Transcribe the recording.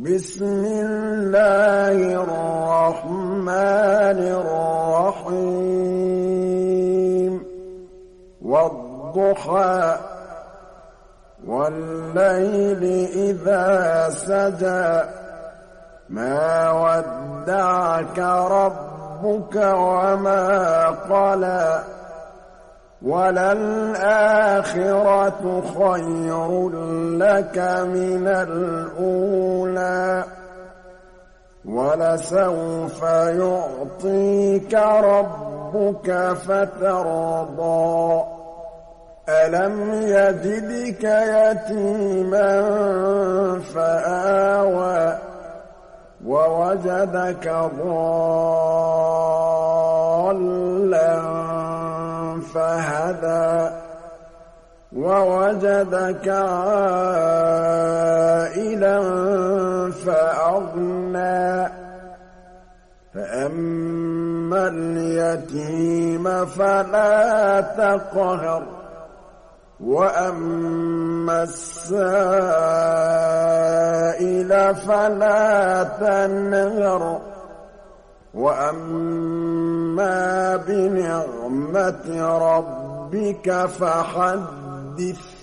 بسم الله الرحمن الرحيم والضحى والليل إذا سجى ما ودعك ربك وما قلى وللآخرة خير لك من الأولى ولسوف يعطيك ربك فترضى ألم يجدك يتيما فآوى ووجدك ضالا فهدى ووجدك عائلا فأغنى فأما اليتيم فلا تقهر وأما السائل فلا تنهر وأما بنعمة ربك فحدث